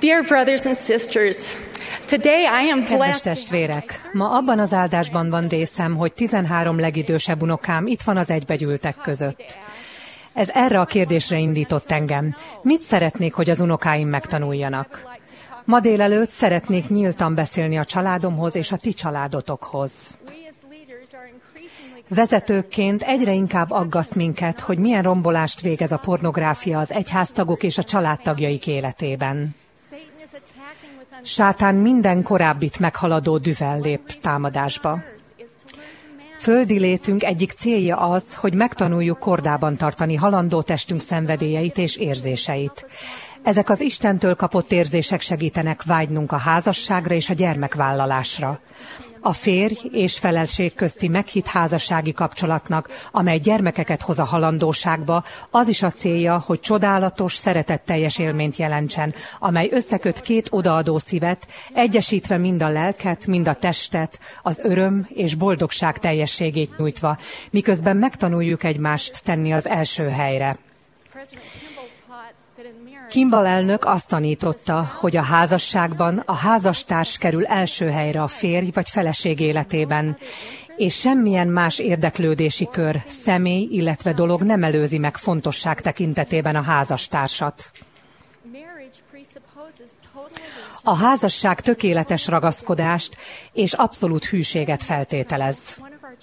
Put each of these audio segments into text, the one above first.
Dear brothers and sisters, today I am Kedves blessed. testvérek, ma abban az áldásban van részem, hogy 13 legidősebb unokám itt van az egybegyűltek között. Ez erre a kérdésre indított engem. Mit szeretnék, hogy az unokáim megtanuljanak? Ma délelőtt szeretnék nyíltan beszélni a családomhoz és a ti családotokhoz. Vezetőkként egyre inkább aggaszt minket, hogy milyen rombolást végez a pornográfia az egyháztagok és a családtagjaik életében. Sátán minden korábbit meghaladó düvel lép támadásba. Földi létünk egyik célja az, hogy megtanuljuk kordában tartani halandó testünk szenvedélyeit és érzéseit. Ezek az Istentől kapott érzések segítenek vágynunk a házasságra és a gyermekvállalásra. A férj és feleség közti meghitt házassági kapcsolatnak, amely gyermekeket hoz a halandóságba, az is a célja, hogy csodálatos, szeretetteljes élményt jelentsen, amely összeköt két odaadó szívet, egyesítve mind a lelket, mind a testet, az öröm és boldogság teljességét nyújtva, miközben megtanuljuk egymást tenni az első helyre. Kimball elnök azt tanította, hogy a házasságban a házastárs kerül első helyre a férj vagy feleség életében, és semmilyen más érdeklődési kör, személy, illetve dolog nem előzi meg fontosság tekintetében a házastársat. A házasság tökéletes ragaszkodást és abszolút hűséget feltételez.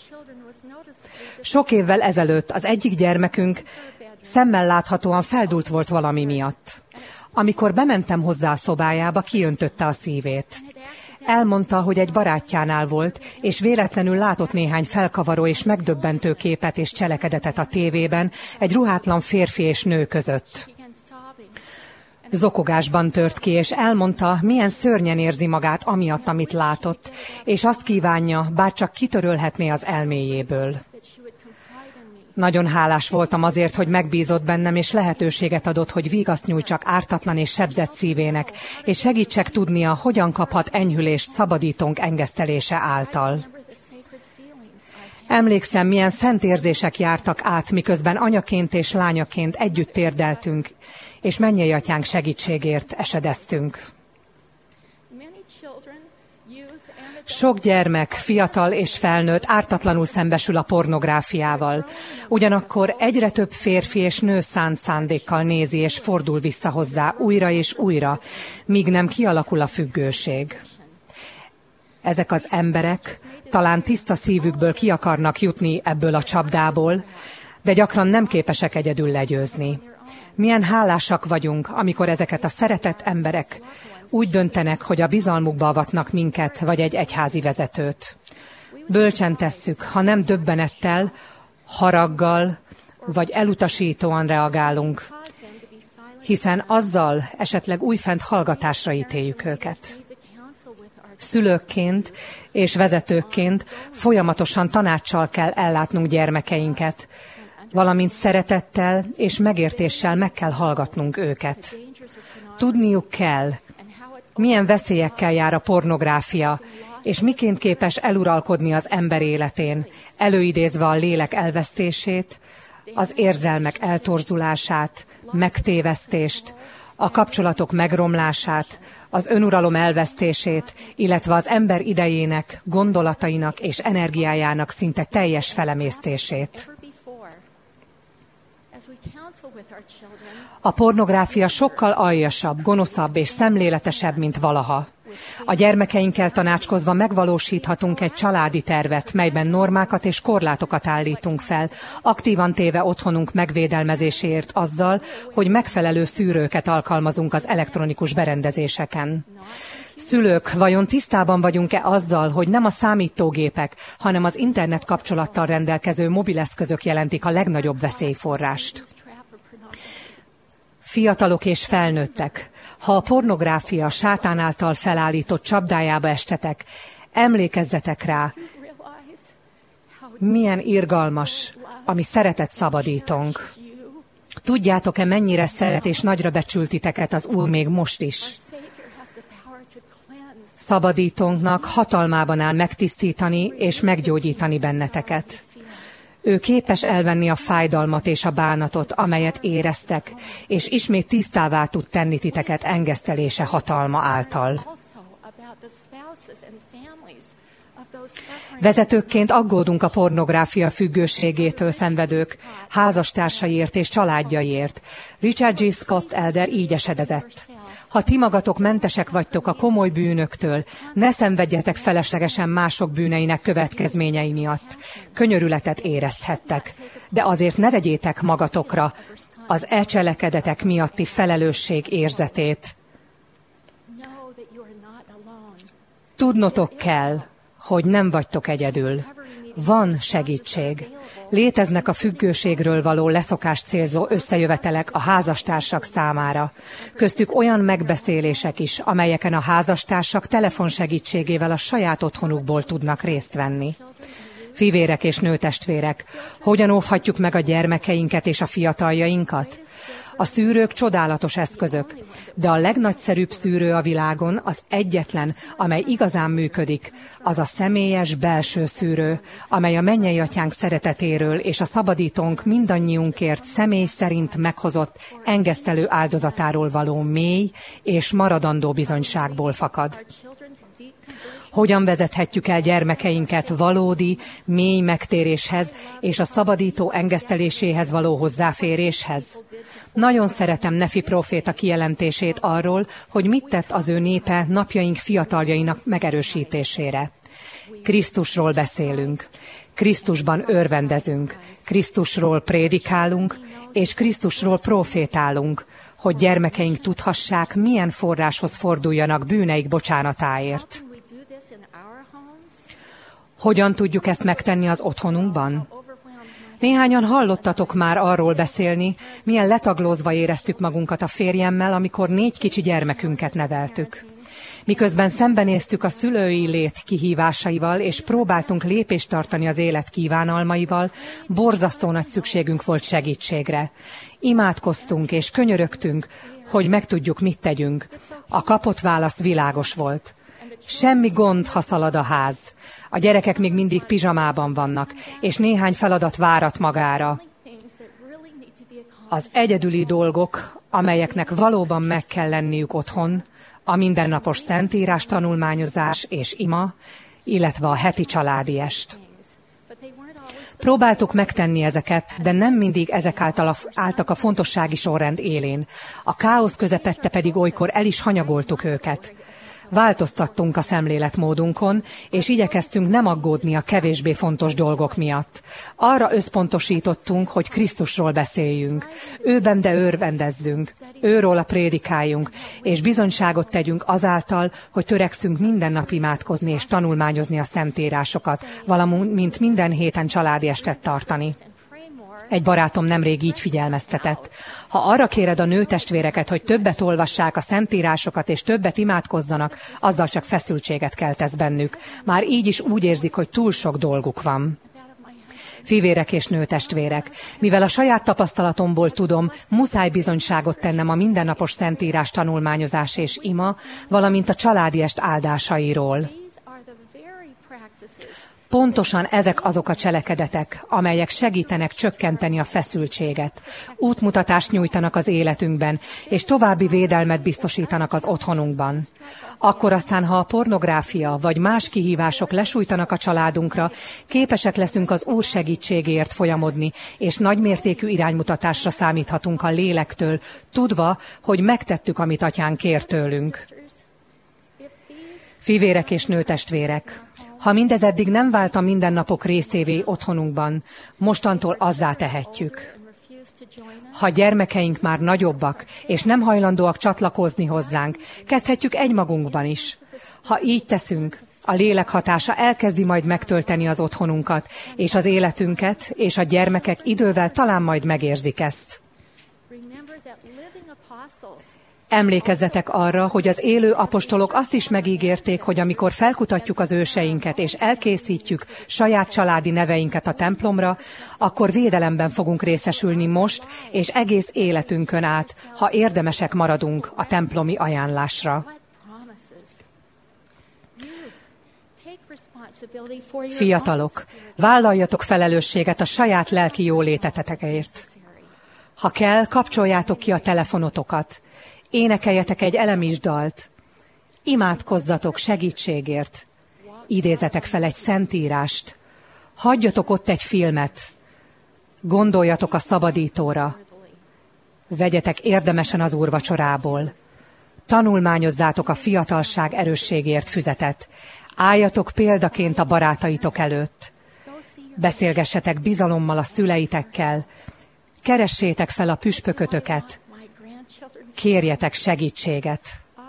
Sok évvel ezelőtt az egyik gyermekünk szemmel láthatóan feldult volt valami miatt. Amikor bementem hozzá a szobájába, kiöntötte a szívét. Elmondta, hogy egy barátjánál volt, és véletlenül látott néhány felkavaró és megdöbbentő képet és cselekedetet a tévében egy ruhátlan férfi és nő között. Zokogásban tört ki, és elmondta, milyen szörnyen érzi magát amiatt, amit látott, és azt kívánja, bárcsak kitörölhetné az elméjéből. Nagyon hálás voltam azért, hogy megbízott bennem, és lehetőséget adott, hogy vígaszt nyújtsak ártatlan és sebzett szívének, és segítsek tudnia, hogyan kaphat enyhülést szabadítónk engesztelése által. Emlékszem, milyen szent érzések jártak át, miközben anyaként és lányaként együtt térdeltünk, és mennyei atyánk segítségért esedeztünk. Sok gyermek, fiatal és felnőtt ártatlanul szembesül a pornográfiával. Ugyanakkor egyre több férfi és nő szánt szándékkal nézi és fordul vissza hozzá újra és újra, míg nem kialakul a függőség. Ezek az emberek talán tiszta szívükből ki akarnak jutni ebből a csapdából, de gyakran nem képesek egyedül legyőzni. Milyen hálásak vagyunk, amikor ezeket a szeretett emberek úgy döntenek, hogy a bizalmukba avatnak minket, vagy egy egyházi vezetőt. Bölcsen tesszük, ha nem döbbenettel, haraggal, vagy elutasítóan reagálunk, hiszen azzal esetleg újfent hallgatásra ítéljük őket. Szülőkként és vezetőkként folyamatosan tanáccsal kell ellátnunk gyermekeinket, valamint szeretettel és megértéssel meg kell hallgatnunk őket. Tudniuk kell, milyen veszélyekkel jár a pornográfia, és miként képes eluralkodni az ember életén, előidézve a lélek elvesztését, az érzelmek eltorzulását, megtévesztést, a kapcsolatok megromlását, az önuralom elvesztését, illetve az ember idejének, gondolatainak és energiájának szinte teljes felemésztését. A pornográfia sokkal aljasabb, gonoszabb és szemléletesebb, mint valaha. A gyermekeinkkel tanácskozva megvalósíthatunk egy családi tervet, melyben normákat és korlátokat állítunk fel, aktívan téve otthonunk megvédelmezéséért azzal, hogy megfelelő szűrőket alkalmazunk az elektronikus berendezéseken. Szülők, vajon tisztában vagyunk-e azzal, hogy nem a számítógépek, hanem az internet kapcsolattal rendelkező mobileszközök jelentik a legnagyobb veszélyforrást? Fiatalok és felnőttek, ha a pornográfia sátán által felállított csapdájába estetek, emlékezzetek rá, milyen irgalmas, ami szeretet szabadítónk. Tudjátok-e, mennyire szeret és nagyra becsül titeket az Úr még most is? Szabadítónknak hatalmában áll megtisztítani és meggyógyítani benneteket. Ő képes elvenni a fájdalmat és a bánatot, amelyet éreztek, és ismét tisztává tud tenni titeket engesztelése hatalma által. Vezetőkként aggódunk a pornográfia függőségétől szenvedők, házastársaiért és családjaiért. Richard G. Scott Elder így esedezett. Ha ti magatok mentesek vagytok a komoly bűnöktől, ne szenvedjetek feleslegesen mások bűneinek következményei miatt. Könyörületet érezhettek, de azért ne vegyétek magatokra az cselekedetek miatti felelősség érzetét. Tudnotok kell, hogy nem vagytok egyedül. Van segítség. Léteznek a függőségről való leszokást célzó összejövetelek a házastársak számára. Köztük olyan megbeszélések is, amelyeken a házastársak telefon segítségével a saját otthonukból tudnak részt venni. Fivérek és nőtestvérek, hogyan óvhatjuk meg a gyermekeinket és a fiataljainkat? A szűrők csodálatos eszközök, de a legnagyszerűbb szűrő a világon, az egyetlen, amely igazán működik, az a személyes belső szűrő, amely a mennyei atyánk szeretetéről és a szabadítónk mindannyiunkért személy szerint meghozott engesztelő áldozatáról való mély és maradandó bizonyságból fakad. Hogyan vezethetjük el gyermekeinket valódi, mély megtéréshez és a szabadító engeszteléséhez való hozzáféréshez? Nagyon szeretem Nefi próféta kijelentését arról, hogy mit tett az ő népe napjaink fiataljainak megerősítésére. Krisztusról beszélünk, Krisztusban örvendezünk, Krisztusról prédikálunk, és Krisztusról profétálunk, hogy gyermekeink tudhassák, milyen forráshoz forduljanak bűneik bocsánatáért. Hogyan tudjuk ezt megtenni az otthonunkban? Néhányan hallottatok már arról beszélni, milyen letaglózva éreztük magunkat a férjemmel, amikor 4 kicsi gyermekünket neveltük. Miközben szembenéztük a szülői lét kihívásaival, és próbáltunk lépést tartani az élet kívánalmaival, borzasztó nagy szükségünk volt segítségre. Imádkoztunk és könyörögtünk, hogy megtudjuk, mit tegyünk. A kapott válasz világos volt. Semmi gond, ha szalad a ház. A gyerekek még mindig pizsamában vannak, és néhány feladat várat magára. Az egyedüli dolgok, amelyeknek valóban meg kell lenniük otthon, a mindennapos szentírás tanulmányozás és ima, illetve a heti családi est. Próbáltuk megtenni ezeket, de nem mindig ezek által álltak a fontossági sorrend élén. A káosz közepette pedig olykor el is hanyagoltuk őket. Változtattunk a szemléletmódunkon, és igyekeztünk nem aggódni a kevésbé fontos dolgok miatt. Arra összpontosítottunk, hogy Krisztusról beszéljünk, őben de örvendezzünk, őróla prédikáljunk, és bizonyságot tegyünk azáltal, hogy törekszünk minden nap imádkozni és tanulmányozni a szentírásokat, valamint minden héten családi estet tartani. Egy barátom nemrég így figyelmeztetett. Ha arra kéred a nőtestvéreket, hogy többet olvassák a szentírásokat és többet imádkozzanak, azzal csak feszültséget keltesz bennük. Már így is úgy érzik, hogy túl sok dolguk van. Fivérek és nőtestvérek, mivel a saját tapasztalatomból tudom, muszáj bizonyságot tennem a mindennapos szentírás tanulmányozás és ima, valamint a családi est áldásairól. Pontosan ezek azok a cselekedetek, amelyek segítenek csökkenteni a feszültséget, útmutatást nyújtanak az életünkben, és további védelmet biztosítanak az otthonunkban. Akkor aztán, ha a pornográfia vagy más kihívások lesújtanak a családunkra, képesek leszünk az Úr segítségéért folyamodni, és nagymértékű iránymutatásra számíthatunk a lélektől, tudva, hogy megtettük, amit Atyánk kér tőlünk. Fivérek és nőtestvérek, ha mindez eddig nem vált a mindennapok részévé otthonunkban, mostantól azzá tehetjük. Ha gyermekeink már nagyobbak, és nem hajlandóak csatlakozni hozzánk, kezdhetjük egymagunkban is. Ha így teszünk, a lélek hatása elkezdi majd megtölteni az otthonunkat, és az életünket, és a gyermekek idővel talán majd megérzik ezt. Emlékezzetek arra, hogy az élő apostolok azt is megígérték, hogy amikor felkutatjuk az őseinket és elkészítjük saját családi neveinket a templomra, akkor védelemben fogunk részesülni most és egész életünkön át, ha érdemesek maradunk a templomi ajánlásra. Fiatalok, vállaljatok felelősséget a saját lelki jólétetekért. Ha kell, kapcsoljátok ki a telefonotokat, énekeljetek egy elemis dalt, imádkozzatok segítségért, idézetek fel egy szentírást, hagyjatok ott egy filmet, gondoljatok a szabadítóra, vegyetek érdemesen az úrvacsorából, tanulmányozzátok a fiatalság erősségért füzetet, álljatok példaként a barátaitok előtt, beszélgessetek bizalommal a szüleitekkel, keressétek fel a püspökötöket, kérjetek segítséget.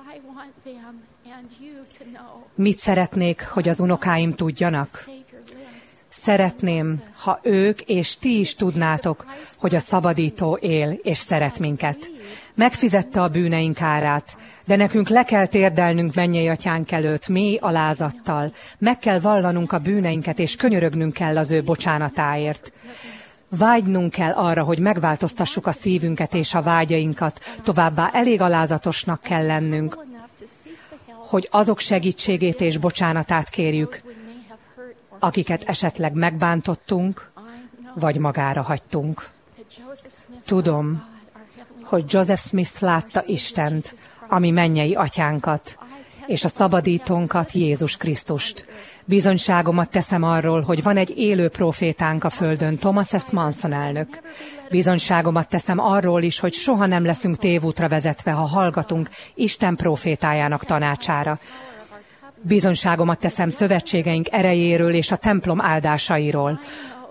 Mit szeretnék, hogy az unokáim tudjanak? Szeretném, ha ők és ti is tudnátok, hogy a szabadító él és szeret minket. Megfizette a bűneink árát, de nekünk le kell térdelnünk mennyei atyánk előtt mély alázattal. Meg kell vallanunk a bűneinket, és könyörögnünk kell az ő bocsánatáért. Vágynunk kell arra, hogy megváltoztassuk a szívünket és a vágyainkat, továbbá elég alázatosnak kell lennünk, hogy azok segítségét és bocsánatát kérjük, akiket esetleg megbántottunk, vagy magára hagytunk. Tudom, hogy Joseph Smith látta Istent, ami mennyei atyánkat, és a szabadítónkat, Jézus Krisztust. Bizonyságomat teszem arról, hogy van egy élő profétánk a földön, Thomas S. Manson elnök. Bizonyságomat teszem arról is, hogy soha nem leszünk tévútra vezetve, ha hallgatunk Isten profétájának tanácsára. Bizonyságomat teszem szövetségeink erejéről és a templom áldásairól.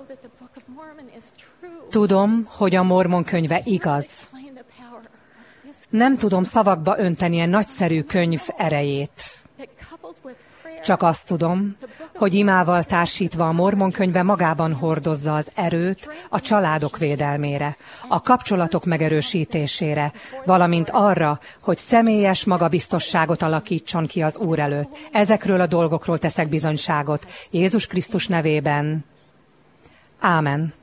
Tudom, hogy a Mormon könyve igaz. Nem tudom szavakba önteni ilyen nagyszerű könyv erejét. Csak azt tudom, hogy imával társítva a Mormon könyve magában hordozza az erőt a családok védelmére, a kapcsolatok megerősítésére, valamint arra, hogy személyes magabiztosságot alakítson ki az Úr előtt. Ezekről a dolgokról teszek bizonyságot Jézus Krisztus nevében. Ámen.